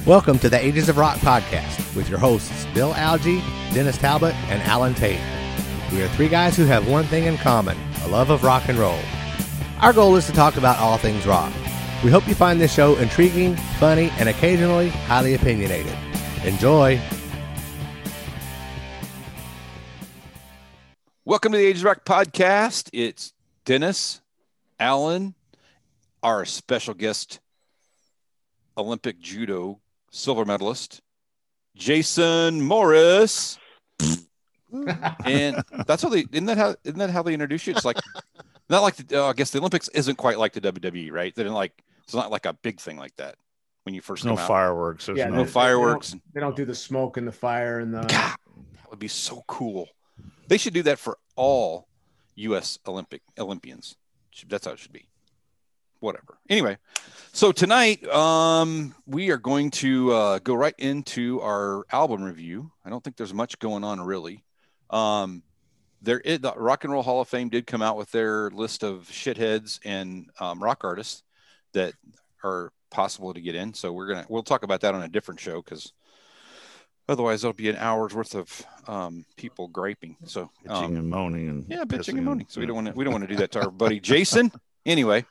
Welcome to the Ages of Rock podcast with your hosts Bill Algie, Dennis Talbot, and Alan Tate. We are three guys who have one thing in common, a love of rock and roll. Our goal is to talk about all things rock. We hope you find this show intriguing, funny, and occasionally highly opinionated. Enjoy! Welcome to the Ages of Rock podcast. It's Dennis, Alan, our special guest, Olympic judo silver medalist, Jason Morris. And that's how they isn't that how they introduce you? It's like not like I guess the Olympics isn't quite like the WWE, right? They didn't it's not like a big thing like that when you first come out. Fireworks. Yeah, no fireworks. They don't do the smoke and the fire and the. God, that would be so cool. They should do that for all U.S. Olympians. That's how it should be. Whatever. Anyway, so tonight we are going to go right into our album review. I don't think there's much going on really. The Rock and Roll Hall of Fame did come out with their list of shitheads and rock artists that are possible to get in. So we'll talk about that on a different show because otherwise there'll be an hour's worth of people griping. So bitching and moaning bitching and moaning. So we don't want to do that to our buddy Jason. Anyway.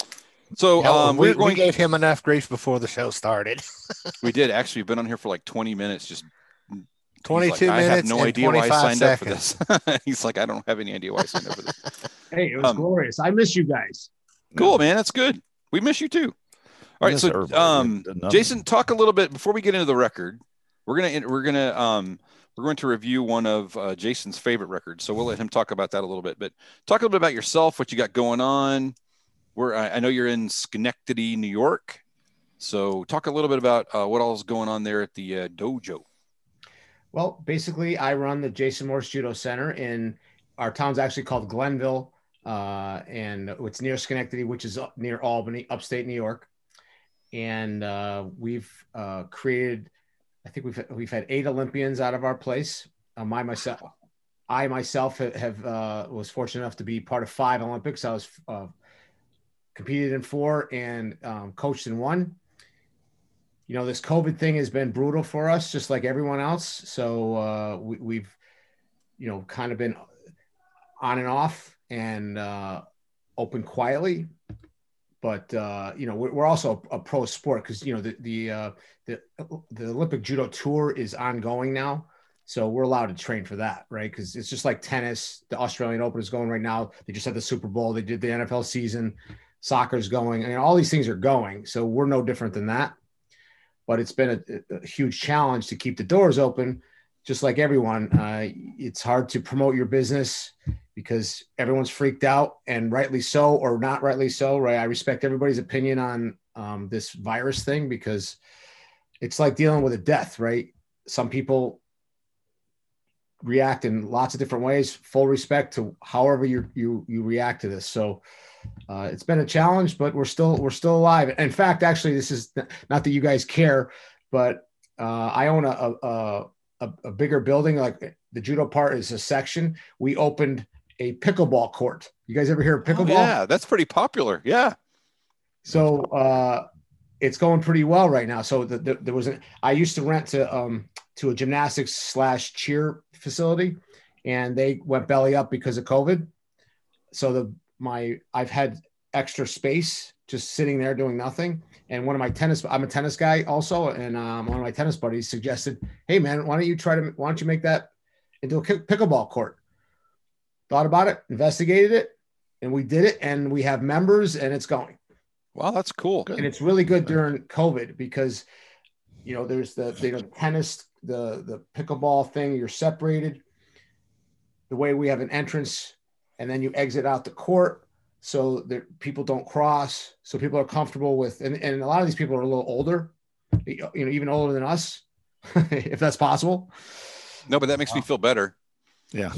So we gave him enough grief before the show started. We did. Actually, we've been on here for like 20 minutes. Just 22 minutes. I have no idea why I signed seconds. up for this. He's like, I don't have any idea why I signed up for this. Hey, it was glorious. I miss you guys. Cool, man. That's good. We miss you too. All right. So, Jason, talk a little bit before we get into the record. We're going to review one of Jason's favorite records. So we'll let him talk about that a little bit. But talk a little bit about yourself, what you got going on. I know you're in Schenectady, New York. So talk a little bit about what all is going on there at the dojo. Well, basically, I run the Jason Morris Judo Center in our town's actually called Glenville, and it's near Schenectady, which is near Albany, upstate New York. And we've created, I think we've had 8 Olympians out of our place. I myself have was fortunate enough to be part of 5 Olympics. I was competed in 4 and coached in 1. You know, this COVID thing has been brutal for us, just like everyone else. So we've, kind of been on and off and open quietly. But, we're also a pro sport because, the Olympic Judo Tour is ongoing now. So we're allowed to train for that, right? Because it's just like tennis. The Australian Open is going right now. They just had the Super Bowl. They did the NFL season. Soccer's going. I mean, all these things are going. So we're no different than that. But it's been a huge challenge to keep the doors open, just like everyone. It's hard to promote your business because everyone's freaked out, and rightly so or not rightly so, right? I respect everybody's opinion on this virus thing because it's like dealing with a death, right? Some people react in lots of different ways. Full respect to however you react to this. So it's been a challenge, but we're still alive. In fact, actually, this is not that you guys care, but I own a bigger building. Like the judo part is a section. We opened a pickleball court. You guys ever hear of pickleball? Oh, yeah, that's pretty popular. Yeah. So it's going pretty well right now. So I used to rent to a gymnastics / cheer facility, and they went belly up because of COVID. So I've had extra space just sitting there doing nothing. And I'm a tennis guy also. And one of my tennis buddies suggested, hey man, why don't you make that into a pickleball court? Thought about it, investigated it, and we did it. And we have members and it's going. Wow. That's cool. And it's really good during COVID because, there's the tennis, the pickleball thing, you're separated. The way we have an entrance and then you exit out the court so that people don't cross. So people are comfortable with, and a lot of these people are a little older, even older than us, if that's possible. No, but that makes me feel better. Yeah.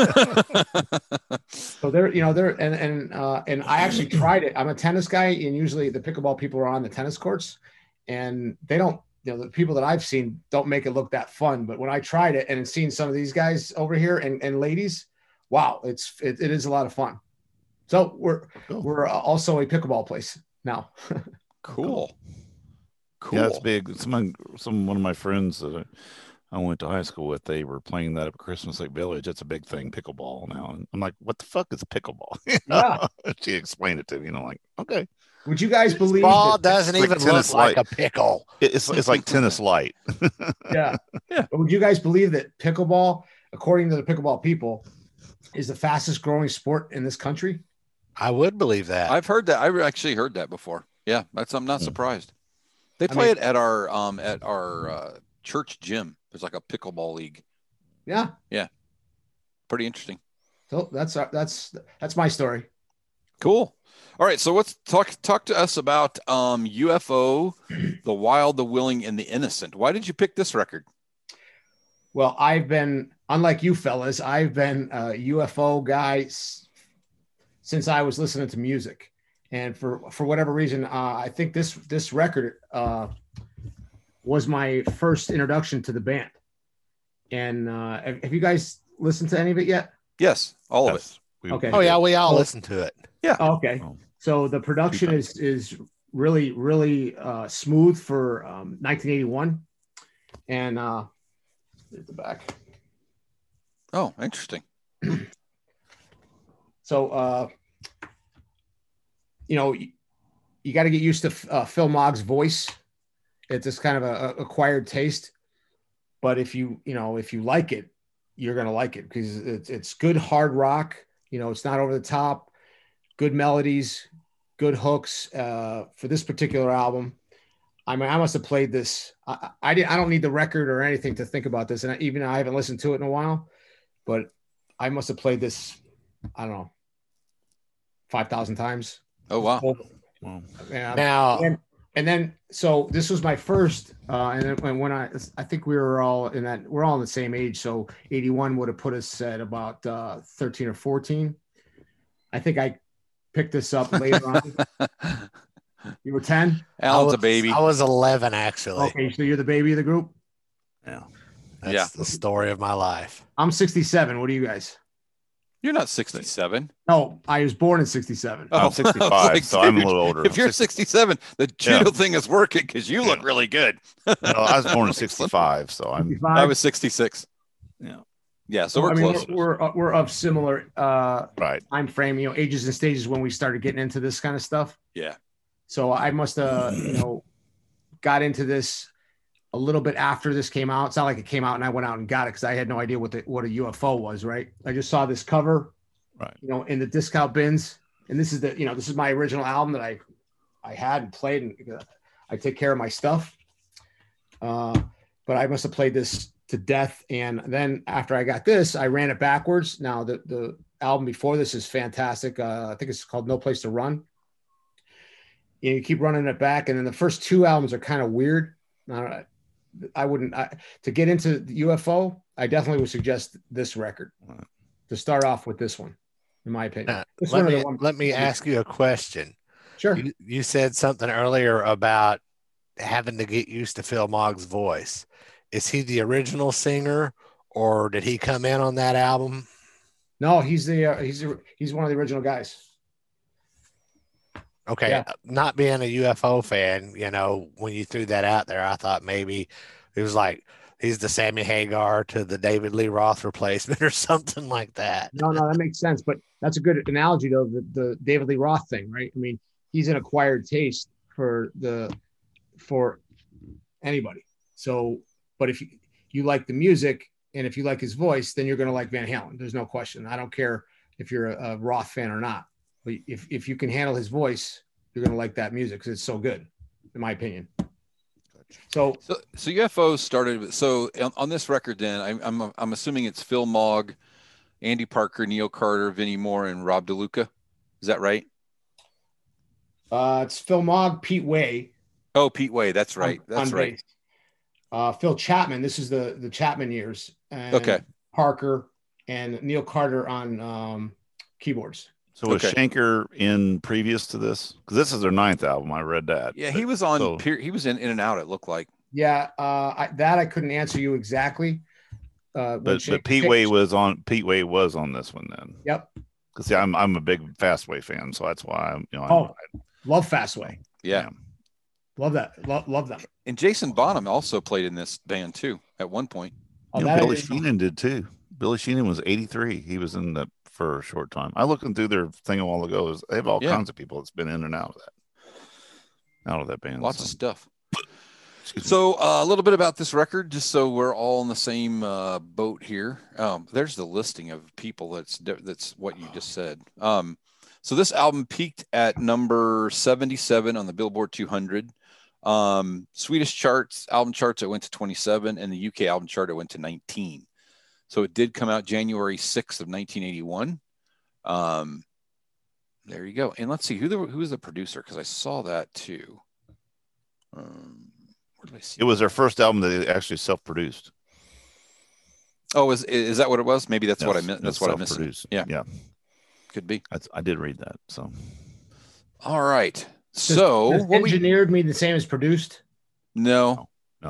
So and I actually tried it. I'm a tennis guy, and usually the pickleball people are on the tennis courts, and they don't, the people that I've seen don't make it look that fun. But when I tried it and seen some of these guys over here and ladies, wow, it is a lot of fun. So we're also a pickleball place now. Cool. Cool. Yeah, it's big. One of my friends that I went to high school with, they were playing that at Christmas Lake Village. It's a big thing, pickleball now. And I'm like, what the fuck is pickleball? Yeah. She explained it to me, like, okay. Would you guys believe ball doesn't even look like a pickle? It's like tennis light. Yeah. But would you guys believe that pickleball, according to the pickleball people, is the fastest growing sport in this country? I would believe that. I've heard that. I've actually heard that before. Yeah, I'm not surprised. They play it at our church gym. There's like a pickleball league. Yeah. Yeah. Pretty interesting. So that's my story. Cool. All right, so let's talk to us about UFO, The Wild, the Willing, and the Innocent. Why did you pick this record? Well, I've been, unlike you fellas, I've been a UFO guy since I was listening to music, and for whatever reason, I think this record was my first introduction to the band. And have you guys listened to any of it yet? Yes, all of it. Okay. Oh yeah, we all listen to it. Yeah. Okay. So the production is really, really smooth for 1981. And at the back. Oh, interesting. So, you got to get used to Phil Mogg's voice. It's just kind of a acquired taste. But if you like it, you're going to like it because it's good hard rock. It's not over the top. Good melodies, good hooks for this particular album. I mean, I must have played this. I don't need the record or anything to think about this, and I haven't listened to it in a while. But I must have played this. I don't know, 5,000 times. Oh wow! Yeah. Now and then so this was my first, and then when I think we're all in the same age. So 81 would have put us at about 13 or 14. I think I picked this up later on. You were 10? Alan's a baby. I was 11, actually. Okay, so you're the baby of the group? Yeah. That's the story of my life. I'm 67. What are you guys? You're not 67. No, I was born in 67. I'm 65, so I'm a little older. If you're 67, the judo thing is working because you look really good. No, I was born in 65, so I'm. 65? I was 66. Yeah. Yeah, so we're close. We're of similar right time frame, ages and stages when we started getting into this kind of stuff. Yeah. So I must have, got into this a little bit after this came out. It's not like it came out and I went out and got it because I had no idea what a UFO was, right? I just saw this cover, right, in the discount bins, and this is my original album that I had and played, and I take care of my stuff. But I must have played this to death, and then after I got this, I ran it backwards. Now the album before this is fantastic. I think it's called No Place to Run. You keep running it back, and then the first two albums are kind of weird. To get into the UFO, I definitely would suggest this record to start off with this one, in my opinion. Let me ask you a question. Sure. You said something earlier about having to get used to Phil Mogg's voice. Is he the original singer, or did he come in on that album? No, he's one of the original guys. Okay, yeah. Not being a UFO fan, when you threw that out there, I thought maybe it was like he's the Sammy Hagar to the David Lee Roth replacement or something like that. No, that makes sense. But that's a good analogy, though, the David Lee Roth thing, right? I mean, he's an acquired taste for anybody. So, but if you like the music and if you like his voice, then you're going to like Van Halen. There's no question. I don't care if you're a Roth fan or not. But if you can handle his voice, you're going to like that music because it's so good, in my opinion. So UFO started. So on this record, then I'm assuming it's Phil Mogg, Andy Parker, Neil Carter, Vinnie Moore, and Rob DeLuca. Is that right? It's Phil Mogg, Pete Way. Oh, Pete Way. That's right. That's right. Phil Chapman. This is the Chapman years. And okay. Parker and Neil Carter on keyboards. So was Schenker in previous to this? Because this is their 9th album. I read that. Yeah, he was on. He was in and out. It looked like. Yeah, I couldn't answer you exactly. But Pete Way was on. Pete Way was on this one then. Yep. Because I'm a big Fastway fan, so that's why love Fastway. Yeah. Love that. Love them. And Jason Bonham also played in this band too at one point. Billy Sheehan did too. Billy Sheehan was 83. He was in that for a short time. I looked through their thing a while ago. They have all kinds of people that's been in and out of that band. Lots of stuff. So a little bit about this record, just so we're all in the same boat here. There's the listing of people. That's what you just said. So this album peaked at number 77 on the Billboard 200. Swedish album charts, it went to 27, and the UK album chart, it went to 19. So it did come out January 6th of 1981. There you go. And let's see who was the producer, because I saw that too. It was their first album that they actually self-produced. Oh, is that what it was? Maybe that's what I meant. That's what I missed. Yeah, could be. I did read that. So, all right. So, does engineered mean the same as produced? No.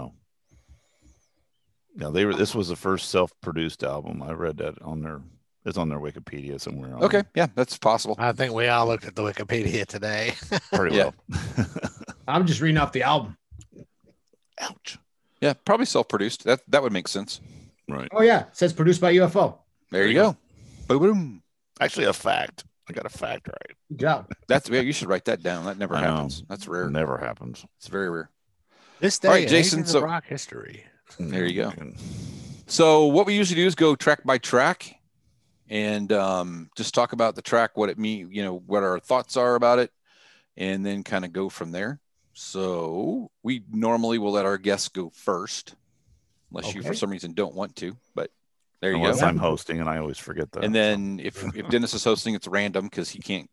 This was the first self-produced album. I read that it's on their Wikipedia somewhere. Okay, yeah, that's possible. I think we all looked at the Wikipedia today. Pretty well. I'm just reading off the album. Ouch. Yeah, probably self-produced. That would make sense. Right. Oh yeah, it says produced by UFO. There you go. Boom. Actually, a fact. I got a fact right. Good job. You should write that down. That never happens. That's rare. It never happens. It's very rare. This day, all right, Jason. So rock history. There you go. So what we usually do is go track by track, and just talk about the track, what it means, what our thoughts are about it, and then kind of go from there. So we normally will let our guests go first, unless you for some reason don't want to, but there you go. Unless I'm hosting, and I always forget that. And then if Dennis is hosting, it's random because he can't,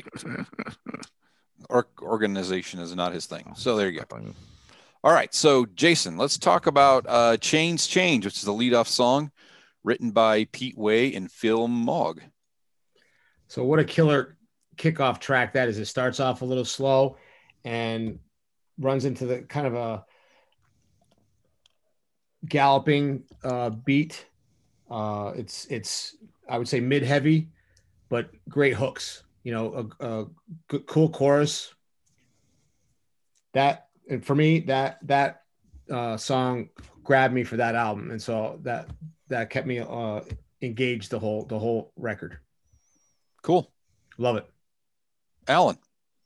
organization is not his thing. So there you go. All right. So Jason, let's talk about Chains Change, which is the leadoff song written by Pete Way and Phil Mogg. So what a killer kickoff track that is. It starts off a little slow and runs into the kind of a galloping beat. It's I would say mid-heavy, but great hooks. A good, cool chorus. And for me, that song grabbed me for that album, and so that kept me engaged the whole record. Cool, love it. Alan.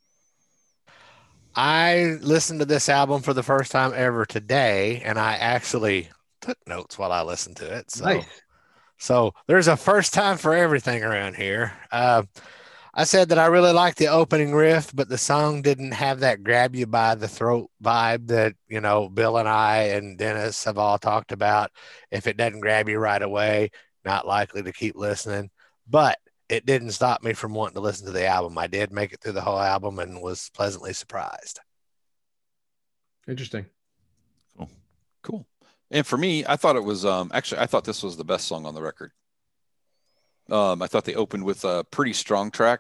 I listened to this album for the first time ever today, and I actually took notes while I listened to it. So, nice. So there's a first time for everything around here. I said that I really liked the opening riff, but the song didn't have that grab you by the throat vibe that, Bill and I and Dennis have all talked about. If it doesn't grab you right away, not likely to keep listening. But it didn't stop me from wanting to listen to the album. I did make it through the whole album and was pleasantly surprised. Interesting. Cool. And for me, I thought it was I thought this was the best song on the record. I thought they opened with a pretty strong track.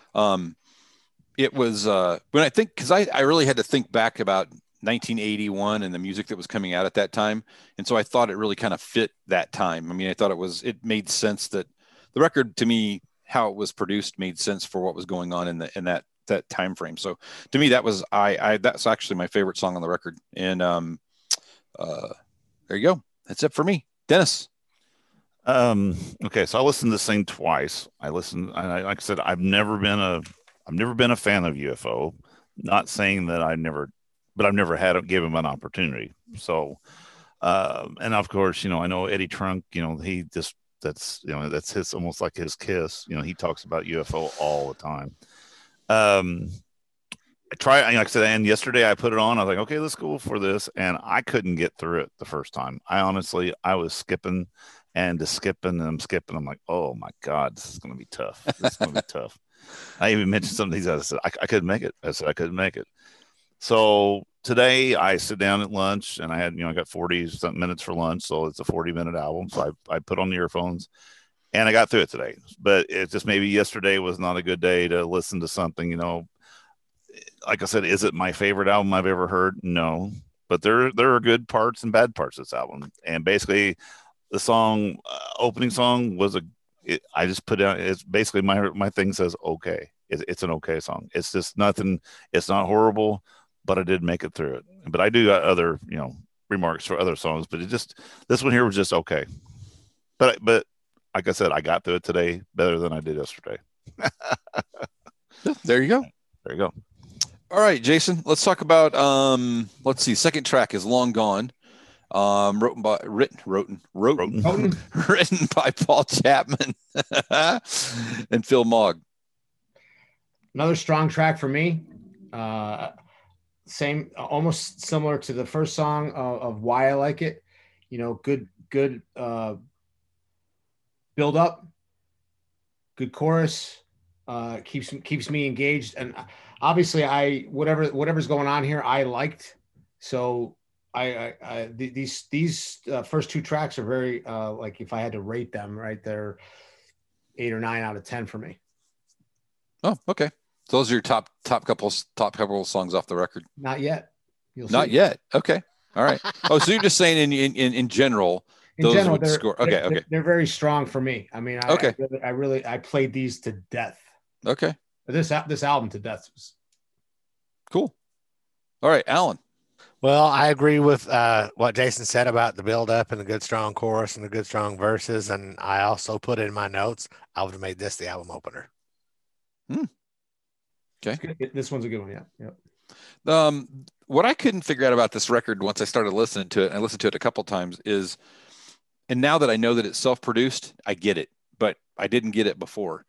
It was when I think, because I really had to think back about 1981 and the music that was coming out at that time, and so I thought it really kind of fit that time. I mean, I thought it made sense that the record, to me, how it was produced, made sense for what was going on in that time frame. So to me, that was that's actually my favorite song on the record. And there you go. That's it for me, Dennis. Okay, so I listened to this thing twice. Like I said, I've never been a fan of UFO. Not saying that I've never give him an opportunity. So, and of course, I know Eddie Trunk. That's his, almost like his kiss. He talks about UFO all the time. Like I said, and yesterday I put it on. I was like, okay, let's go for this, and I couldn't get through it the first time. I was skipping. And just skipping, and I'm skipping. I'm like, oh my God, this is going to be tough. This is going to be tough. I even mentioned some of these. I said, I couldn't make it. I said, I couldn't make it. So today I sit down at lunch, and I got 40-something minutes for lunch. So it's a 40-minute album. So I put on the earphones, and I got through it today. But it's just maybe yesterday was not a good day to listen to something, Like I said, is it my favorite album I've ever heard? No. But there are good parts and bad parts of this album. And basically, the song, opening song I just put down, it's basically my thing says, okay. It's an okay song. It's just nothing. It's not horrible, but I did make it through it. But I do got other, remarks for other songs, but this one here was just okay. But like I said, I got through it today better than I did yesterday. There you go. There you go. All right, Jason, let's talk about, let's see. Second track is Long Gone. Written by Paul Chapman and Phil Mogg. Another strong track for me. Same, almost similar to the first song of Why I Like It. Good build up, good chorus, keeps me engaged, and obviously whatever's going on here I liked. So these first two tracks are very like, if I had to rate them, right, they're 8 or 9 out of 10 for me. Oh, okay. So those are your top couple songs off the record. Not yet. Not yet. Okay. All right. Oh, so you're just saying in general, those would score. Okay. They're very strong for me. I mean, I played these to death. Okay. This album to death. Cool. All right, Alan. Well, I agree with what Jason said about the build up and the good strong chorus and the good strong verses. And I also put in my notes, I would have made this the album opener. Okay. This one's a good one. Yeah. Yep. What I couldn't figure out about this record once I started listening to it, and I listened to it a couple of times, is, and now that I know that it's self-produced, I get it, but I didn't get it before.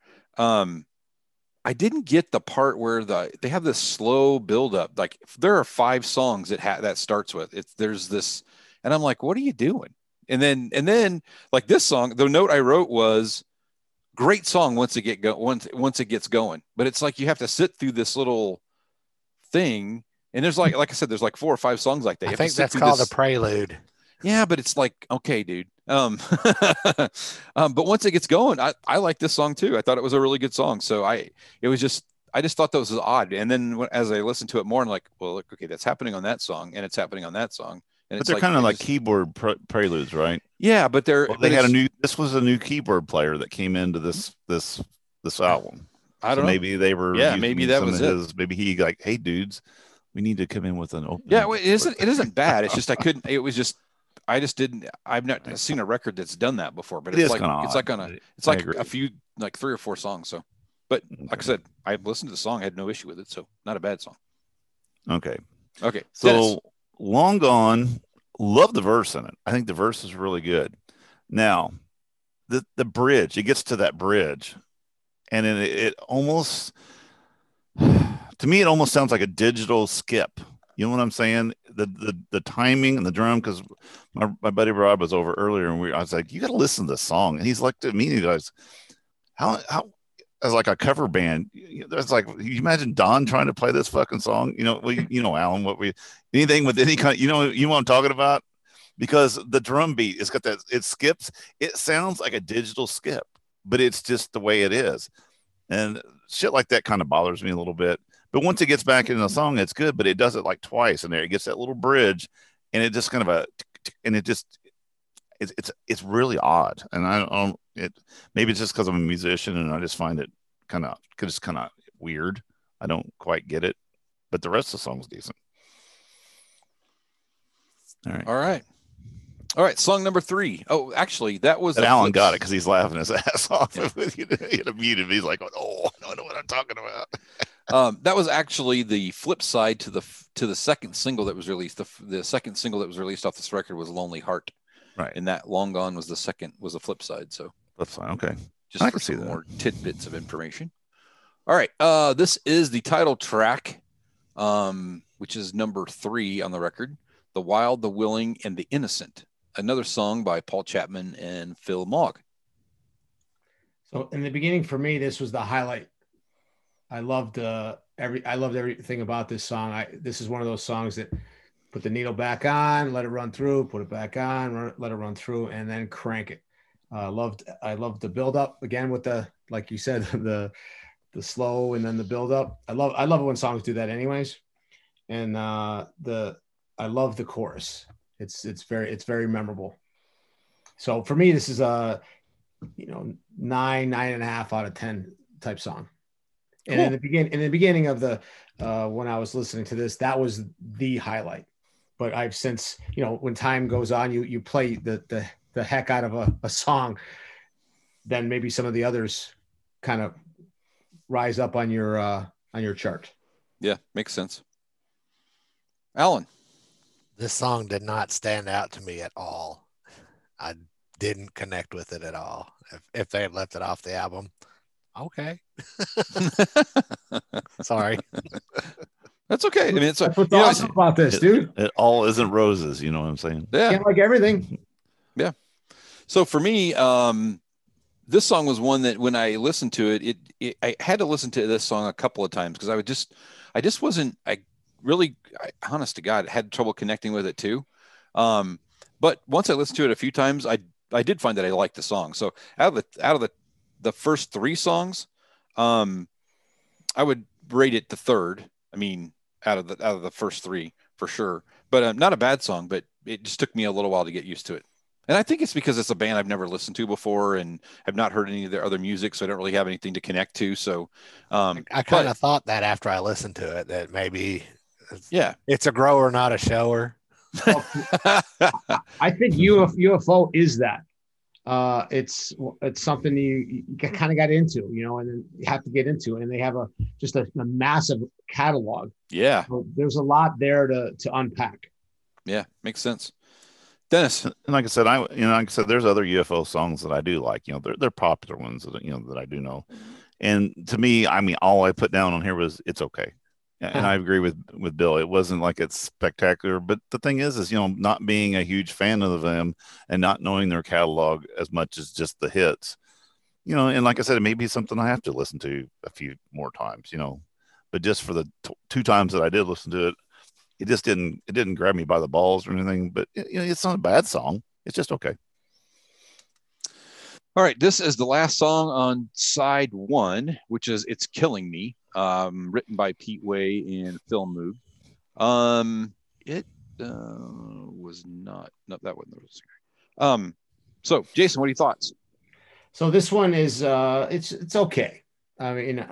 I didn't get the part where they have this slow buildup. Like, there are 5 songs that starts with there's this, and I'm like, what are you doing? And then like this song, the note I wrote was, great song once it gets going, but it's like you have to sit through this little thing, and there's like I said, there's like 4 or 5 songs like that. I think that's called a prelude. Yeah, but it's like, okay, dude. But once it gets going, I like this song too. I thought it was a really good song. So I just thought that was odd. And then as I listened to it more, I'm like, well, look, okay, that's happening on that song, and it's happening on that song. And but they're kind of like keyboard preludes, right? Yeah, but this was a new keyboard player that came into this album. I don't know. Maybe they were. Yeah, maybe that was it. Maybe he like, hey, dudes, we need to come in with an open. Yeah, well, it isn't bad. It's just I couldn't. It was just. I just didn't. I've not seen a record that's done that before. But it's like a few, like 3 or 4 songs. So, but like I said, I listened to the song. I had no issue with it. So not a bad song. Okay. So Dennis. Long Gone. Love the verse in it. I think the verse is really good. Now, the bridge. It gets to that bridge, and it almost, to me, it almost sounds like a digital skip. You know what I'm saying? The timing and the drum, because my buddy Rob was over earlier, and I was like, you got to listen to this song. And he's like to me, he goes, how as like a cover band, that's like, you imagine Don trying to play this fucking song. Alan, anything with any kind, you know what I'm talking about? Because the drum beat, it's got that, it skips. It sounds like a digital skip, but it's just the way it is. And shit like that kind of bothers me a little bit. But once it gets back into the song, it's good, but it does it like twice in there. It gets that little bridge, and it just kind of it's really odd. And maybe it's just because I'm a musician and I just find it kind of weird. I don't quite get it, but the rest of the song's decent. All right. Song number 3. Oh, actually, that was Alan got it because he's laughing his ass off. Yeah. He muted me. He's like, "Oh, I don't know what I'm talking about." That was actually the flip side to the second single that was released. The second single that was released off this record was "Lonely Heart," right? And that "Long Gone" was the flip side. So that's fine. Okay, just I can see that. More tidbits of information. All right, this is the title track, which is number 3 on the record. "The Wild, the Willing, and the Innocent." Another song by Paul Chapman and Phil Mogg. So in the beginning, for me, this was the highlight. I loved everything about this song. This is one of those songs that put the needle back on, let it run through, put it back on, let it run through, and then crank it. I loved the build up again with the, like you said, the slow and then the build up. I love it when songs do that anyways. And I love the chorus. It's very memorable. So for me, this is a 9.5 out of 10 type song. And in the beginning of the when I was listening to this, that was the highlight. But I've since, when time goes on, you play the heck out of a song, then maybe some of the others kind of rise up on your chart. Yeah, makes sense. Alan, this song did not stand out to me at all. I didn't connect with it at all. If they had left it off the album, okay. Sorry. That's okay. I mean, that's what's awesome about this, dude. It all isn't roses. You know what I'm saying? Yeah. Can't like everything. Yeah. So for me, this song was one that when I listened to it, I had to listen to this song a couple of times because honest to God, had trouble connecting with it too. But once I listened to it a few times, I did find that I liked the song. So out of the first 3 songs, I would rate it the third. I mean, out of the first 3 for sure, but not a bad song, but it just took me a little while to get used to it. And I think it's because it's a band I've never listened to before and have not heard any of their other music. So I don't really have anything to connect to. So I kind of thought that after I listened to it, that maybe it's a grower, not a shower. I think UFO is that. It's something you kind of got into, and then you have to get into it. And they have just a massive catalog. Yeah. So there's a lot there to unpack. Yeah. Makes sense. Dennis. And like I said, there's other UFO songs that I do like, they're popular ones that, that I do know. And to me, I mean, all I put down on here was it's okay. And I agree with Bill. It wasn't like it's spectacular, but the thing is, not being a huge fan of them and not knowing their catalog as much as just the hits, and like I said, it may be something I have to listen to a few more times, but just for the 2 times that I did listen to it, it just didn't grab me by the balls or anything, but it's not a bad song. It's just okay. All right. This is the last song on side 1, which is It's Killing Me. Written by Pete Way and Phil Moog. It was not that one. So Jason, what are your thoughts? So this one is it's okay. I mean,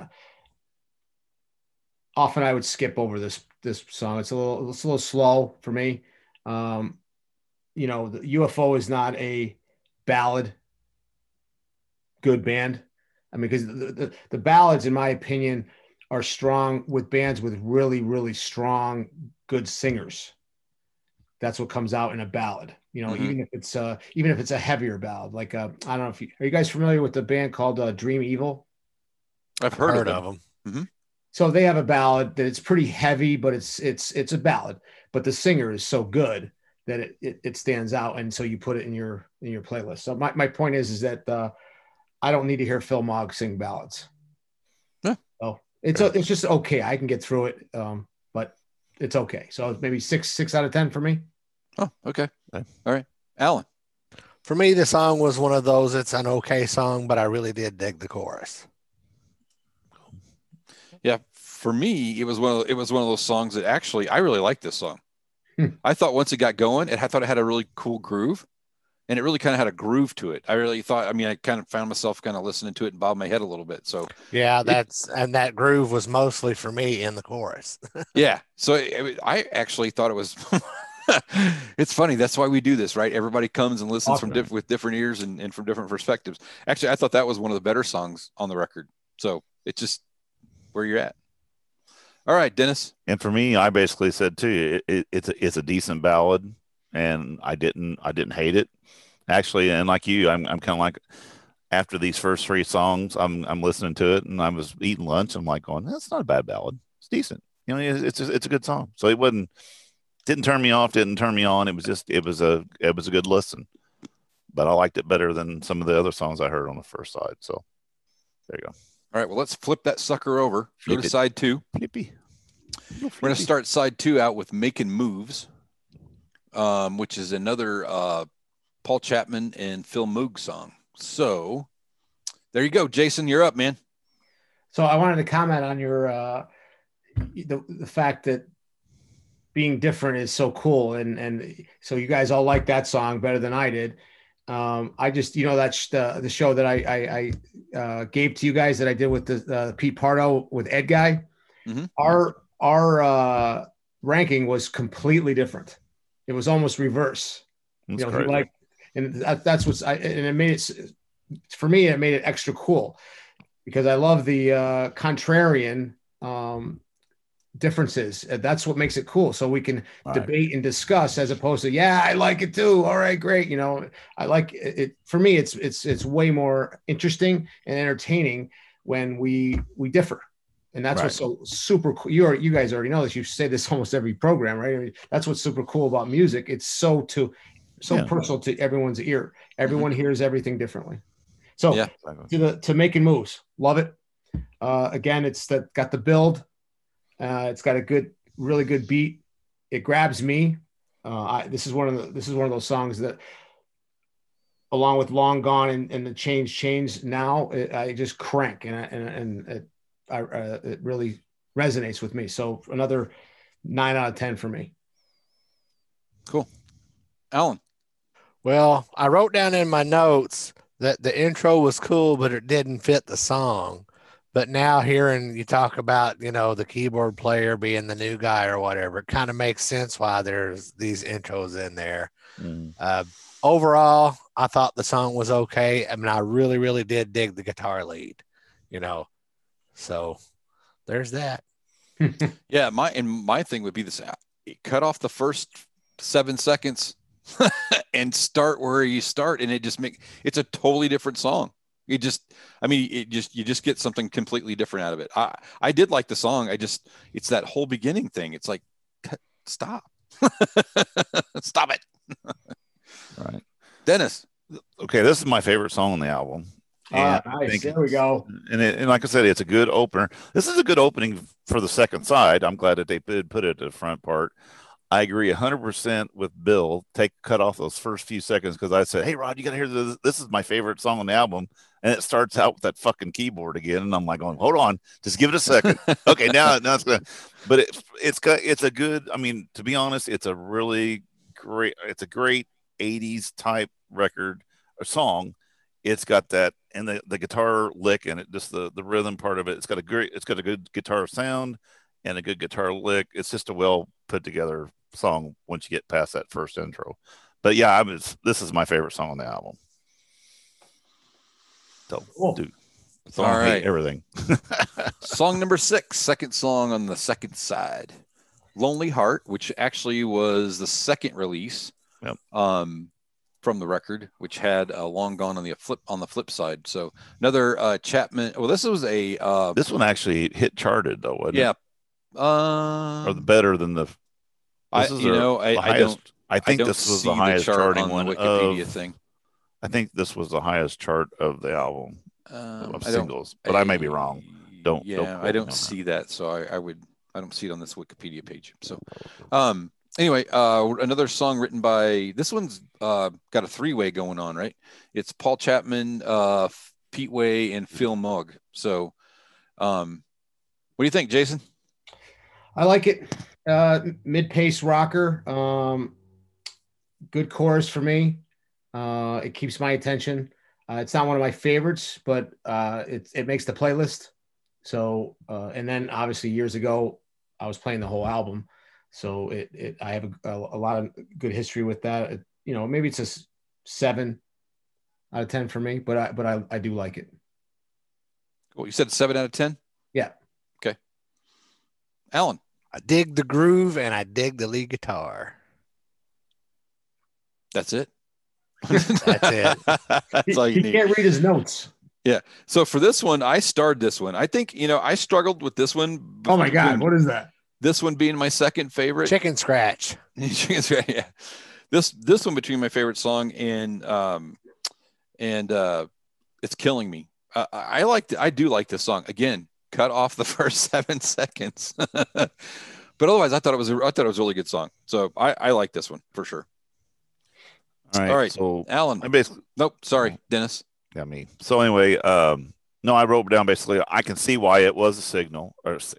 often I would skip over this song. It's a little slow for me. The UFO is not a ballad good band. I mean, because the ballads, in my opinion, are strong with bands with really, really strong, good singers. That's what comes out in a ballad, even if it's a heavier ballad. Like, I don't know are you guys familiar with the band called Dream Evil? I've heard of them. Mm-hmm. So they have a ballad that it's pretty heavy, but it's a ballad, but the singer is so good that it stands out. And so you put it in your playlist. So my point is that I don't need to hear Phil Mogg sing ballads. Yeah. So it's just okay. I can get through it, but it's okay. So maybe 6 out of 10 for me. Oh, okay. All right. Alan. For me, the song was one of those, it's an okay song, but I really did dig the chorus. Yeah. For me, it was one of those songs that actually, I really liked this song. I thought once it got going, I thought it had a really cool groove. And it really kind of had a groove to it. I really thought, I kind of found myself kind of listening to it and bobbed my head a little bit. So yeah, and that groove was mostly for me in the chorus. Yeah. So I actually thought it was, it's funny. That's why we do this, right? Everybody comes and listens with different ears and from different perspectives. Actually, I thought that was one of the better songs on the record. So it's just where you're at. All right, Dennis. And for me, I basically said too, it's a decent ballad, and I didn't hate it. Actually, and like you, I'm kind of like, after these first 3 songs, I'm listening to it, and I was eating lunch. I'm like going, that's not a bad ballad. It's decent. It's a good song. So didn't turn me off, didn't turn me on. It was a good listen, but I liked it better than some of the other songs I heard on the first side. So there you go. All right. Well, let's flip that sucker over. Go to side 2. Flippy. We're going to start side 2 out with Making Moves, which is another Paul Chapman and Phil Moog song. So there you go. Jason, you're up, man. So I wanted to comment on your the fact that being different is so cool. And so you guys all like that song better than I did. I just, that's the show that I gave to you guys that I did with the Pete Pardo with Ed Guy. Mm-hmm. Our ranking was completely different. It was almost reverse. That's crazy. And that's what's and it made it, for me, it made it extra cool because I love the contrarian differences. That's what makes it cool. So we can debate and discuss as opposed to, I like it too. All right, great. I like it. For me, it's way more interesting and entertaining when we differ. And that's what's so super cool. You guys already know this. You say this almost every program, right? I mean, that's what's super cool about music. It's so personal to everyone's ear. Everyone hears everything differently. So to making moves, love it. Again, got the build. It's got a really good beat. It grabs me. This is one of those songs that, along with Long Gone and the Change Now, I just crank and it really resonates with me. So another 9 out of 10 for me. Cool. Alan. Well, I wrote down in my notes that the intro was cool, but it didn't fit the song. But now hearing you talk about, the keyboard player being the new guy or whatever, it kind of makes sense why there's these intros in there. Overall, I thought the song was okay. I mean, I really, really did dig the guitar lead, So there's that. Yeah, my thing would be this: cut off the first 7 seconds and start where you start, and it's a totally different song. You just get something completely different out of it. I did like the song. It's that whole beginning thing. It's like, stop, stop it. Right, Dennis. Okay, this is my favorite song on the album. Nice. There we go. And like I said, it's a good opener. This is a good opening for the second side. I'm glad that they did put it at the front part. I agree 100% with Bill. Cut off those first few seconds because I said, "Hey, Rod, you got to hear this. This is my favorite song on the album." And it starts out with that fucking keyboard again, and I'm like, "Going, hold on, just give it a second." Okay, now it's gonna. But it's a good. I mean, to be honest, it's a really great. It's a great '80s type record or song. It's got that and the guitar lick and it, just the rhythm part of it. It's got a good guitar sound and a good guitar lick. It's just a well put together song once you get past that first intro. But yeah, this is my favorite song on the album. So, dude, all right, everything. Song number 6, second song on the second side, "Lonely Heart," which actually was the second release. Yep. From the record, which had Long Gone on the flip side. So another Chapman. Well, this was a this one actually hit charted though, wasn't it? Or better than the. I think this was the highest charting on the Wikipedia thing. I think this was the highest chart of the album of singles, but I may be wrong. I don't see that, so I don't see it on this Wikipedia page. So, anyway, another song written by, this one's got a 3-way going on, right? It's Paul Chapman, Pete Way, and Phil Mogg. So, what do you think, Jason? I like it. Mid-pace rocker. Good chorus for me. It keeps my attention. It's not one of my favorites, but it makes the playlist. So, and then obviously years ago, I was playing the whole album. So I have a lot of good history with that. Maybe it's a 7 out of 10 for me, but I do like it. Well, you said 7 out of 10? Yeah. Okay. Alan. I dig the groove and I dig the lead guitar. That's it. That's it. That's all you need. He can't read his notes. Yeah. So for this one, I starred this one. I think, I struggled with this one. Oh my God. What is that? This one being my second favorite. Chicken Scratch. Chicken Scratch, yeah. This one between my favorite song and It's Killing Me. I do like this song. Again, cut off the first 7 seconds. But otherwise, I thought it was a really good song. So I like this one for sure. All right. So Alan. Nope. Sorry, Dennis. Yeah, me. So anyway, no, I wrote down basically. I can see why it was a single.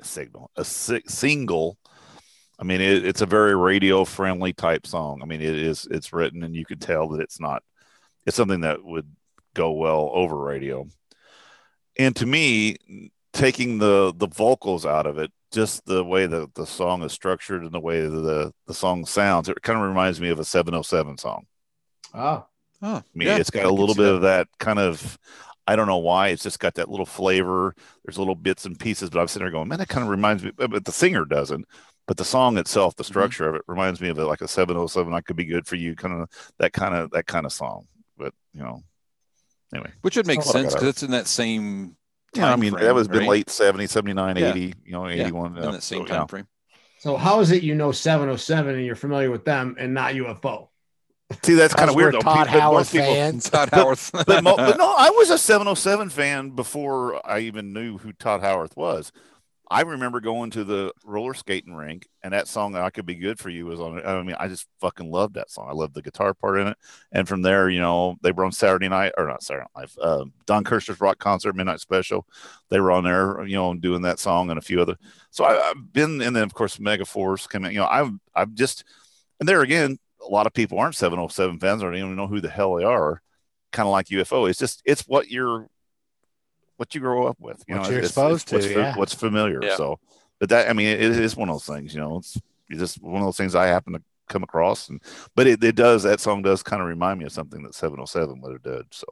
I mean, it's a very radio friendly type song. I mean, it's written, and you could tell that it's not it's something that would go well over radio. And to me, taking the vocals out of it, just the way the song is structured and the way the song sounds, it kind of reminds me of a 707 song. Oh, I mean, it's got a little bit of that kind of, I don't know why, it's just got that little flavor. There's little bits and pieces, but I'm sitting there going, man, that kind of reminds me, but the singer doesn't. But the song itself, the structure of it reminds me of it, like a 707, I Could Be Good for You, kind of song. But, anyway. Which would make sense because it's in that same time frame, that was been right? late 70s, 79, 80, 81. In that same time frame. So how is it 707 and you're familiar with them and not UFO? See, that's kind of weird. Todd Howard fans. Todd Howard. But no, I was a 707 fan before I even knew who Todd Howard was. I remember going to the roller skating rink, and that song "I Could Be Good for You" was on it. I mean, I just fucking loved that song. I loved the guitar part in it. And from there, they were on Saturday Night, or not Saturday Night Live, Don Kirshner's rock concert, Midnight Special. They were on there, doing that song and a few other. So I've been, and then of course Megaforce came in. I've just, and there again, a lot of people aren't 707 fans or don't even know who the hell they are. Kind of like UFO. It's what you grow up with, what you're exposed to, what's familiar. Yeah. So, but that, I mean, it is one of those things, it's just one of those things I happen to come across. But that song does kind of remind me of something that 707 would have done. So,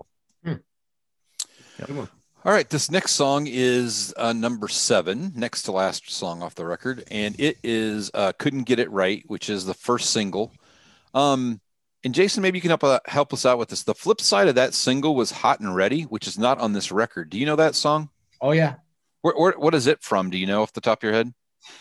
yeah. All right. This next song is number 7, next to last song off the record. And it is Couldn't Get It Right, which is the first single. And Jason, maybe you can help us out with this. The flip side of that single was Hot and Ready, which is not on this record. Do you know that song? Oh, yeah. What is it from? Do you know off the top of your head?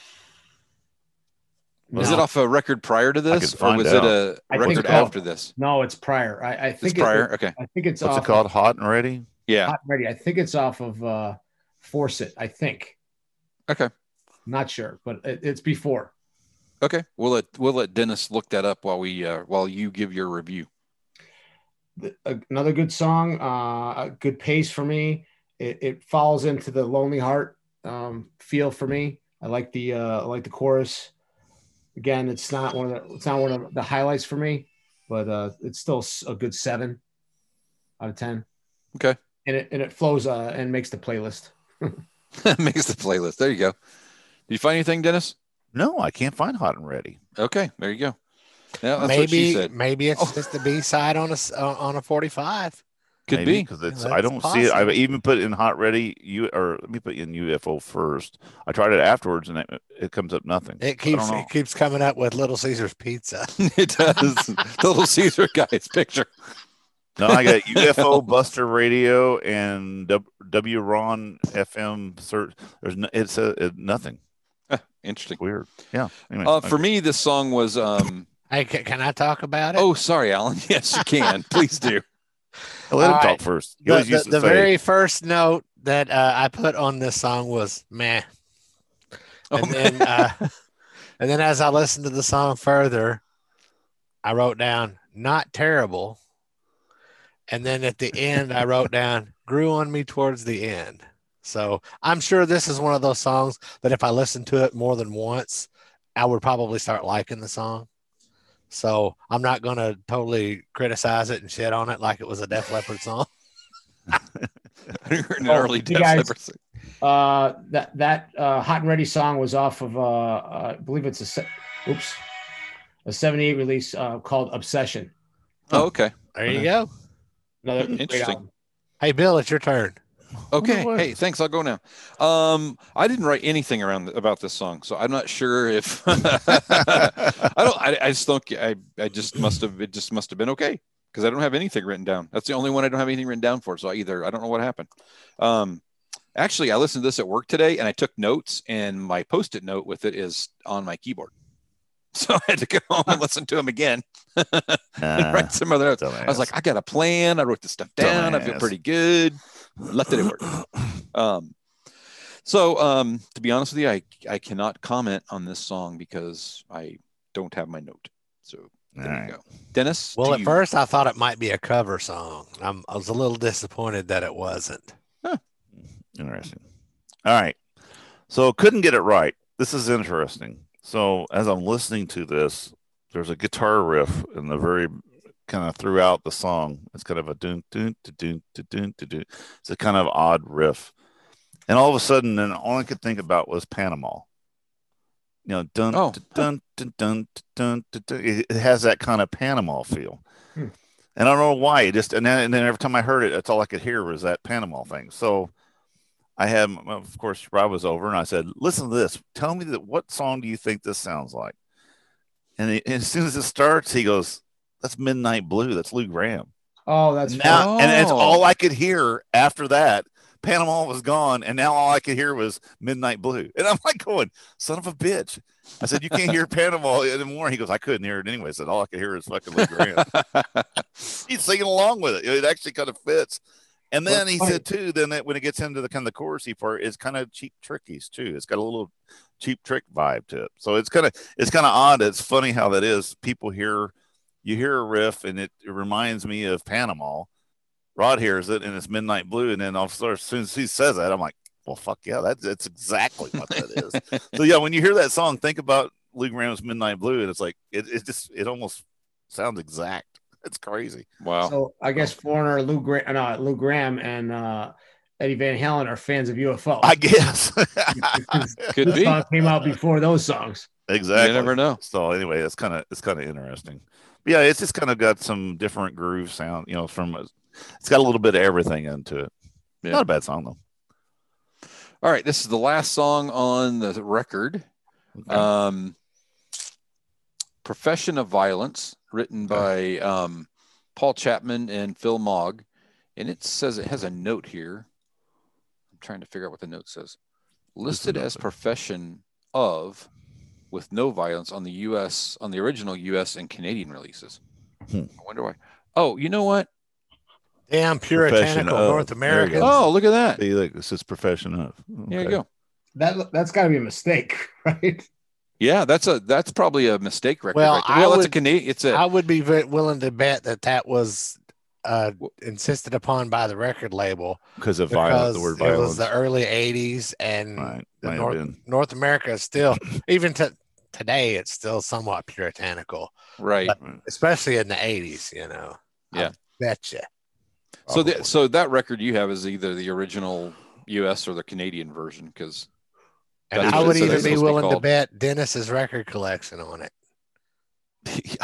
No. Was it off a record prior to this, or was it a record after this? No, it's prior. I think it's prior. Okay. I think it's What's it called? Hot and Ready? Yeah. Hot and Ready. I think it's off of Force It, I think. Okay. Not sure, but it's before. Okay, we'll let Dennis look that up while you give your review. Another good song, a good pace for me. It falls into the Lonely Heart feel for me. I like the chorus. Again, it's not one of the highlights for me, but it's still a good 7 out of 10. Okay, and it flows and makes the playlist. Makes the playlist. There you go. Did you find anything, Dennis? No, I can't find Hot and Ready. Okay, there you go. Yeah, that's maybe what she said. Maybe it's just the B-side on a 45. Could be because I don't see it. I've even put in Hot Ready. Let me put in UFO first. I tried it afterwards, and it comes up nothing. It keeps coming up with Little Caesar's Pizza. It does. Little Caesar guy's picture. No, I got UFO Buster Radio and W Ron FM search. It's nothing. Interesting. Weird. Yeah. Anyway, for me, this song was. Hey, can I talk about it? Oh, sorry, Alan. Yes, you can. Please do. Let him talk first. The very first note that I put on this song was meh. And then as I listened to the song further, I wrote down not terrible. And then at the end, I wrote down grew on me towards the end. So I'm sure this is one of those songs that if I listened to it more than once, I would probably start liking the song. So I'm not going to totally criticize it and shit on it like it was a Def Leppard song. An early Def Leppard song. That Hot and Ready song was off of, I believe it's a 78 release called Obsession. Oh, okay. There you go. Another interesting. Hey, Bill, it's your turn. Okay. Hey, thanks. I'll go now. I didn't write anything about this song, so I'm not sure if it just must have been okay because I don't have anything written down. That's the only one I don't have anything written down for. So I don't know what happened. Actually, I listened to this at work today and I took notes, and my Post-it note with it is on my keyboard. So I had to go home and listen to them again and write some other notes. I was like, I got a plan. I wrote this stuff down. I feel pretty good. Left it at work. So to be honest with you, I cannot comment on this song because I don't have my note. So there you go. Dennis? Well, at first I thought it might be a cover song. I was a little disappointed that it wasn't. Huh. Interesting. All right. So couldn't get it right. This is interesting. So as I'm listening to this, there's a guitar riff in the very kind of throughout the song. It's kind of a dun dun dun dun dun dun dun. It's a kind of odd riff, and all of a sudden, then all I could think about was Panama. You know, dun dun dun dun dun dun dun. It has that kind of Panama feel, and I don't know why. It just and then every time I heard it, that's all I could hear was that Panama thing. So I had, of course, Rob was over, and I said, "Listen to this. Tell me what song do you think this sounds like?" And as soon as it starts, he goes, "That's Midnight Blue. That's Lou Gramm." Oh, that's now, and it's all I could hear after that. Panama was gone, and now all I could hear was Midnight Blue. And I'm like going, son of a bitch. I said, you can't hear Panama anymore. He goes, I couldn't hear it anyway. I said, all I could hear is fucking Lou Gramm. He's singing along with it. It actually kind of fits. And then he said, too, then when it gets into the kind of the chorusy part, it's kind of Cheap Trickies, too. It's got a little Cheap Trick vibe to it. So it's kind of odd. It's funny how that is. People you hear a riff, and it reminds me of Panama. Rod hears it, and it's Midnight Blue. And then as soon as he says that, I'm like, well, fuck yeah, that's exactly what that is. So yeah, when you hear that song, think about Lou Gramm's Midnight Blue, and it's like it almost sounds exact. It's crazy. Wow. So I guess Foreigner, Lou Gramm, and Eddie Van Halen are fans of UFO. I guess. Could be. Song came out before those songs. Exactly. You never know. So anyway, it's kind of interesting. But yeah, it's just kind of got some different groove sound. You know, it's got a little bit of everything into it. Yeah. Not a bad song though. All right, this is the last song on the record. Okay. Profession of Violence, written by Paul Chapman and Phil Mogg. And it says it has a note here. I'm trying to figure out what the note says. Listed as profession of, with no violence on the original US and Canadian releases. I wonder why. Oh, you know what? Damn puritanical North American. Oh, look at that. See, like, this is profession of. Okay. There you go. That's got to be a mistake, right? Yeah, that's probably a mistake record. Well, right that's a Canadian. I would be willing to bet that was insisted upon by the record label because of violence. The word violence. It was the early '80s, and North America is still even today. It's still somewhat puritanical, right? Especially in the '80s, you know. Yeah, I betcha. So that record you have is either the original US or the Canadian version, because I would even be willing to bet Dennis's record collection on it.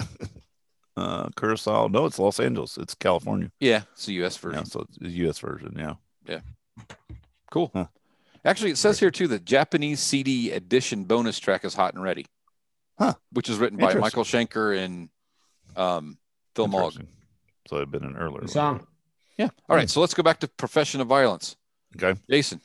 Curacao. No, it's Los Angeles. It's California. Yeah, it's the US version. Yeah, so it's the US version. Yeah. Yeah. Cool. Huh. Actually, it says here too, the Japanese CD edition bonus track is Hot and Ready. Huh. Which is written by Michael Schenker and Phil Mogg. So it'd been an earlier song. Yeah. All right. So let's go back to Profession of Violence. Okay. Jason.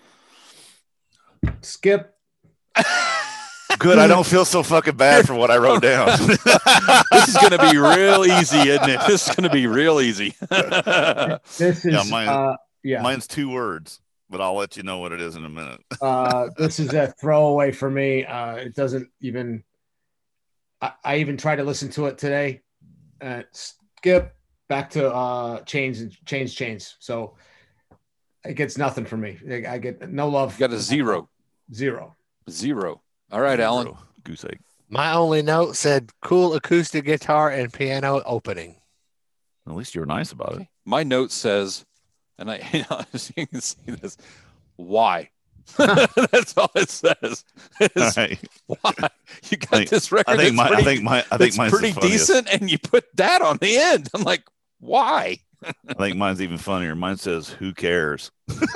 Skip. Good. I don't feel so fucking bad for what I wrote down. This is going to be real easy, isn't it? This is going to be real easy. This is mine's 2 words, but I'll let you know what it is in a minute. This is a throwaway for me. It doesn't even. I even tried to listen to it today. Skip. Back to chains. So it gets nothing from me. I get no love. You got a 0. 0. All right, Alan. Goose egg. My only note said cool acoustic guitar and piano opening. At least you were nice about it. My note says, and you can see this. Why? That's all it says. Right. Why you got this record? I think mine's pretty decent, and you put that on the end. I'm like, why? I think mine's even funnier. Mine says, "Who cares?"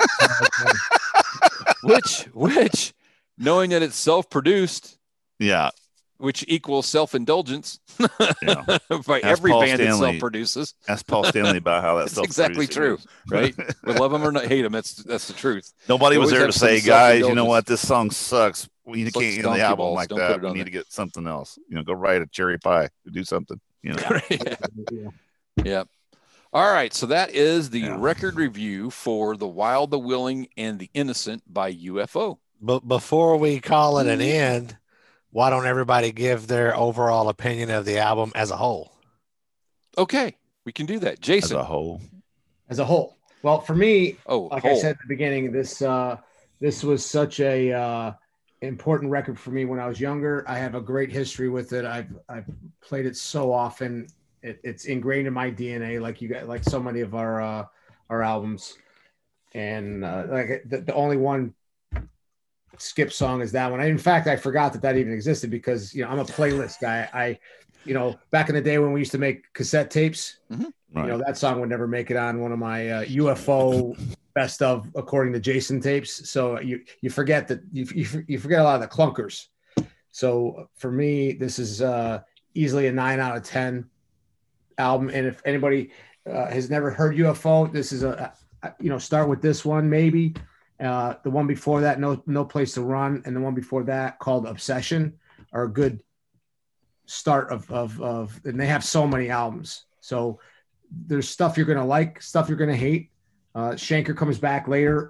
which, knowing that it's self-produced, yeah, which equals self-indulgence. Yeah. By every band that self-produces. Ask Paul Stanley about how that's exactly true, right? We love them or not hate them. That's the truth. Nobody was there to say, guys, you know what? This song sucks. You can't get the album like that. We need to get something else. Go write a cherry pie. Do something. Yeah. All right. So that is the record review for The Wild, the Willing, and the Innocent by UFO. But before we call it an end, why don't everybody give their overall opinion of the album as a whole? Okay, we can do that. Jason. As a whole. Well, for me, I said at the beginning, this was such a important record for me when I was younger. I have a great history with it. I've played it so often It's ingrained in my DNA, like you got, like so many of our albums. And like the only one skip song is that one. In fact, I forgot that even existed because, you know, I'm a playlist guy. You know, back in the day when we used to make cassette tapes, right. You know, that song would never make it on one of my UFO best of according to Jason tapes. So you forget that you forget a lot of the clunkers. So for me, this is easily a 9 out of 10 album. And if anybody has never heard UFO, this is start with this one, maybe. The one before that, No Place to Run, and the one before that called Obsession are a good start of and they have so many albums. So there's stuff you're gonna like, stuff you're gonna hate. Schenker comes back later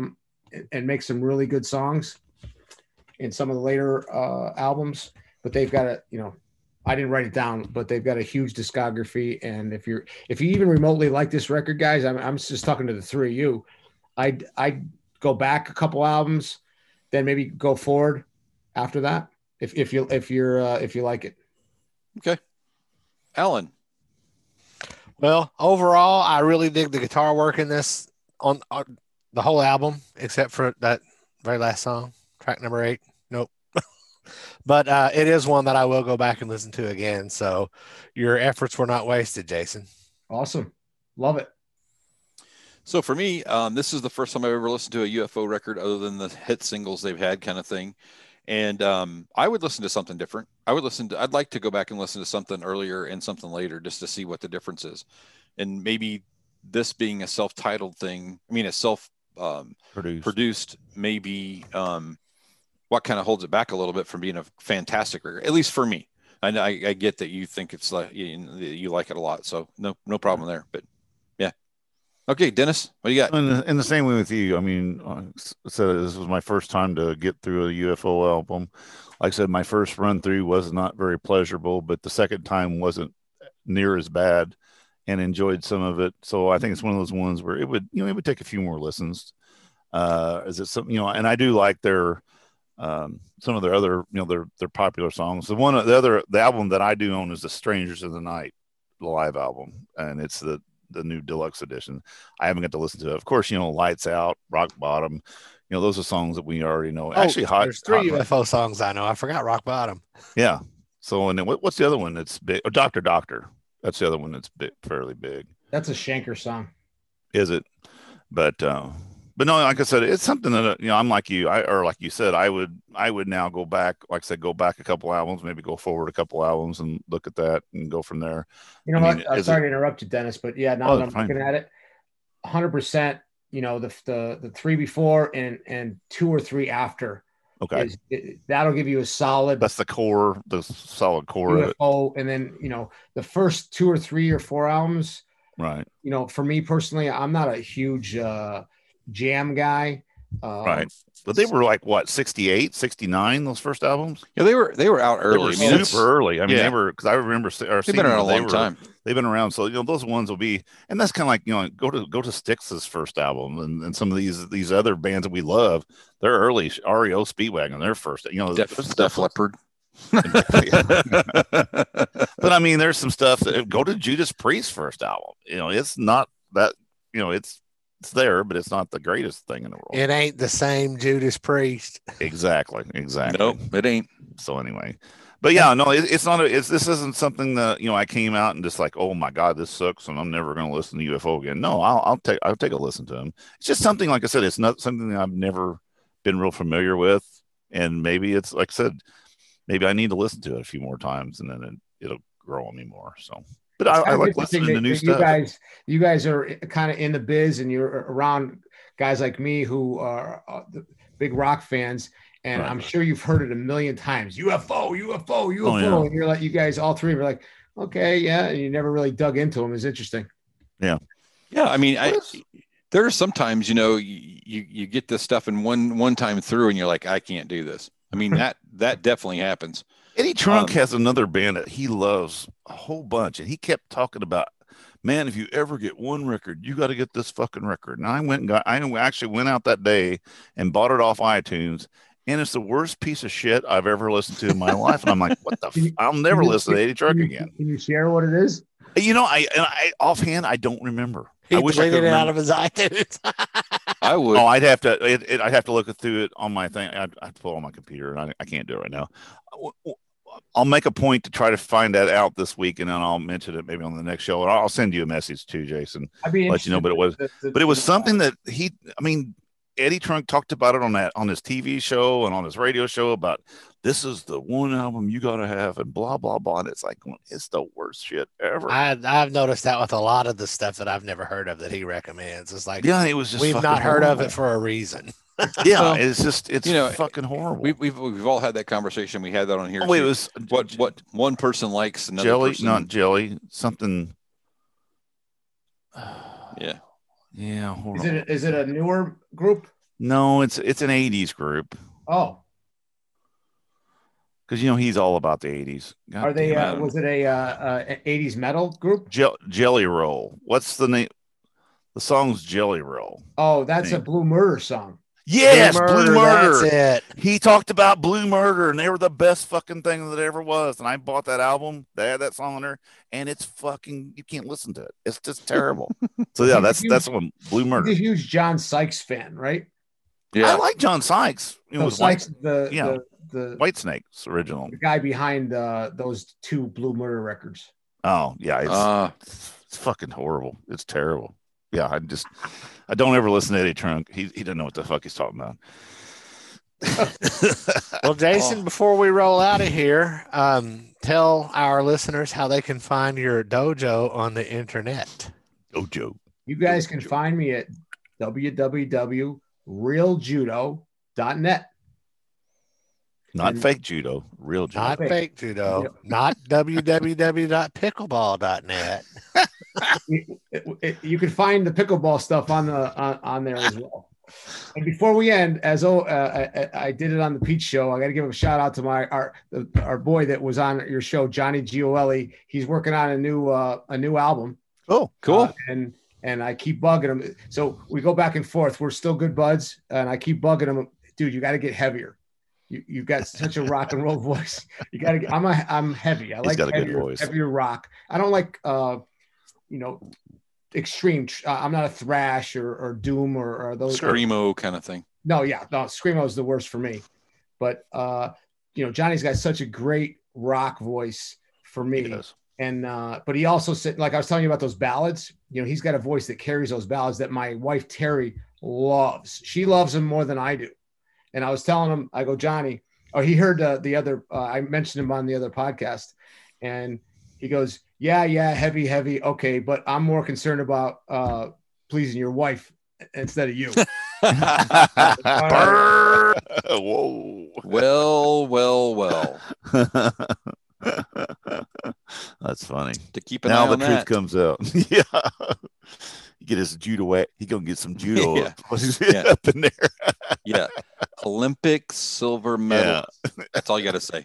and makes some really good songs in some of the later albums, but they've got I didn't write it down, but they've got a huge discography. And if you even remotely like this record, guys, I'm just talking to the three of you. I'd go back a couple albums, then maybe go forward after that if you like it. Okay, Alan. Well, overall, I really dig the guitar work in this on the whole album, except for that very last song, track number 8. Nope. But it is one that I will go back and listen to again. So your efforts were not wasted, Jason. Awesome. Love it. So for me, this is the first time I've ever listened to a UFO record other than the hit singles they've had kind of thing. And I would listen to something different. I'd like to go back and listen to something earlier and something later just to see what the difference is. And maybe this being a self-titled thing, a self-produced, maybe what kind of holds it back a little bit from being a fantastic record, at least for me. I get that you think it's like, you like it a lot. So no problem there, but yeah. Okay, Dennis, what do you got? In the same way with you, so this was my first time to get through a UFO album. Like I said, my first run through was not very pleasurable, but the second time wasn't near as bad, and enjoyed some of it. So I think it's one of those ones where it would take a few more listens. Is it something, and I do like their some of their other, their popular songs. The album that I do own is the Strangers of the Night, the live album, and it's the new deluxe edition. I haven't got to listen to it. Of course, Lights Out, Rock Bottom, those are songs that we already know. Actually, there's 3 UFO songs I know. I forgot Rock Bottom. Yeah. So, and then what's the other one that's big? Oh, Doctor. That's the other one that's fairly big. That's a Schenker song. Is it? But no, like I said, it's something that, I'm like you, like you said, I would now go back, like I said, go back a couple albums, maybe go forward a couple albums and look at that and go from there. You know what? I'm sorry to interrupt you, Dennis, but yeah, now that I'm looking at it, 100%, the 3 before and 2 or 3 after. Okay. That'll give you a solid. That's the solid core of it. And then, the first 2 or 3 or 4 albums. Right. For me personally, I'm not a huge jam guy. Right. But they were like what, 68, 69, those first albums? Yeah, they were out early. They were super early. They were, because I remember they've been around a long time. They've been around. So, those ones will be, and that's kind of like, go to Styx's first album and some of these other bands that we love, they're early. REO Speedwagon, their first, Def Leppard. But there's some stuff go to Judas Priest's first album. It's not that, it's there, but it's not the greatest thing in the world. It ain't the same Judas Priest. Exactly. Nope, it ain't. So anyway, but yeah, no, it's not. This isn't something that I came out and just like, oh my god, this sucks, and I'm never going to listen to UFO again. No, I'll take a listen to them. It's just something, like I said, it's not something that I've never been real familiar with, and maybe it's like I said, maybe I need to listen to it a few more times, and then it'll grow on me more. So. But I like listening to new stuff. You guys are kind of in the biz, and you're around guys like me who are big rock fans, and I'm sure you've heard it a million times. UFO. Oh, yeah. And you're like, you guys, all 3 are like, okay, yeah, and you never really dug into them. It's interesting. Yeah. There are sometimes you get this stuff in one time through, and you're like, I can't do this. That definitely happens. Eddie Trunk has another band that he loves a whole bunch, and he kept talking about, man, if you ever get one record, you got to get this fucking record. And I actually went out that day and bought it off iTunes, and it's the worst piece of shit I've ever listened to in my life. And I'm like, what the? I'll never listen to Eddie Trunk again. Can you share what it is? You know, I offhand I don't remember. He I wish I could deleted it out remember. of his iTunes. I would. Oh, I'd have to look through it on my thing. I'd pull it on my computer, and I can't do it right now. I'll make a point to try to find that out this week, and then I'll mention it maybe on the next show. And I'll send you a message too, Jason. I'd be let you know. But it was something that Eddie Trunk talked about it on his TV show and on his radio show about this is the one album you got to have and blah, blah, blah. And it's like, it's the worst shit ever. I've noticed that with a lot of the stuff that I've never heard of that he recommends. It's like, yeah, it was just, we've not heard horrible. of it for a reason. Yeah. Well, it's fucking horrible. We've all had that converation. We had that on here. Oh, it was what one person likes, another jelly, person. not jelly, something. Yeah. Yeah. Horrible. Is it a newer group? No, it's an 80s group. Oh. Because he's all about the 80s. God Are they? Was it a 80s metal group? Jelly Roll. What's the name? The song's Jelly Roll. Oh, that's a Blue Murder song. Yes, Blue Murder. That's it. He talked about Blue Murder, and they were the best fucking thing that ever was. And I bought that album. They had that song on there, and it's fucking. You can't listen to it. It's just terrible. So yeah, that's one. Blue Murder. He's a huge John Sykes fan, right? Yeah, I like John Sykes. Sykes, the Whitesnake's original. The guy behind those 2 Blue Murder records. Oh yeah, it's fucking horrible. It's terrible. Yeah, I don't ever listen to Eddie Trunk. He doesn't know what the fuck he's talking about. Well, Jason, before we roll out of here, tell our listeners how they can find your dojo on the internet. Dojo. You guys can find me at www.realjudo.net. Not fake judo, real judo. Not fake judo. Yep. Not www.pickleball.net. You can find the pickleball stuff on there as well. And before we end, I did it on the Pete show, I got to give a shout out to our boy that was on your show, Johnny Gioeli. He's working on a new album. Oh, cool. And I keep bugging him. So we go back and forth. We're still good buds, and I keep bugging him, dude. You got to get heavier. You've got such a rock and roll voice. You got to get. I'm heavy. I like heavier rock. I don't like extreme. I'm not a thrash or doom or those screamo kind of thing. No, screamo is the worst for me. But Johnny's got such a great rock voice for me. He does. And but he also said, like I was telling you about those ballads. He's got a voice that carries those ballads that my wife Terry loves. She loves them more than I do. And I was telling him, I go, Johnny. Oh, he heard the other. I mentioned him on the other podcast, and he goes, yeah, heavy. Okay, but I'm more concerned about pleasing your wife instead of you. Whoa. Well. That's funny. To keep an eye on that. Now the truth comes out. Yeah. You get his judo. He gonna get some judo up in there. Yeah. Olympic silver medal. Yeah. That's all you got to say.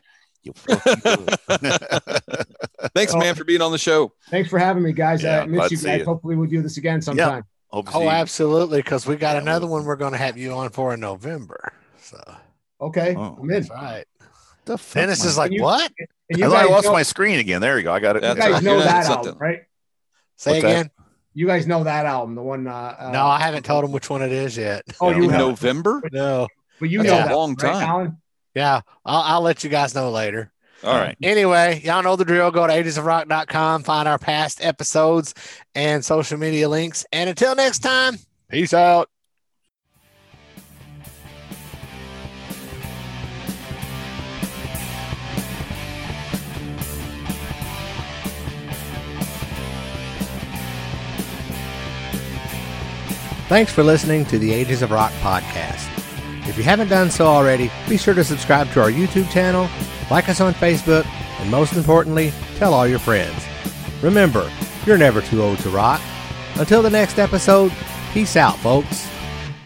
Thanks, man, for being on the show. Thanks for having me, guys. I miss you guys. Hopefully we'll do this again sometime. Yeah. Absolutely, because we got another one we're going to have you on for in November. So okay, I'm in. That's right. Dennis is like, what? I lost my screen again. There you go. I got it. You guys know that album, right? Say again. You guys know that album, the one. No, I haven't told him which one it is yet. Oh, in November? No, but you know that, a long time. Right, Alan? Yeah, I'll let you guys know later. All right. Anyway, y'all know the drill. Go to agesofrock.com, find our past episodes and social media links. And until next time, peace out. Thanks for listening to the Ages of Rock podcast. If you haven't done so already, be sure to subscribe to our YouTube channel, like us on Facebook, and most importantly, tell all your friends. Remember, you're never too old to rock. Until the next episode, peace out, folks.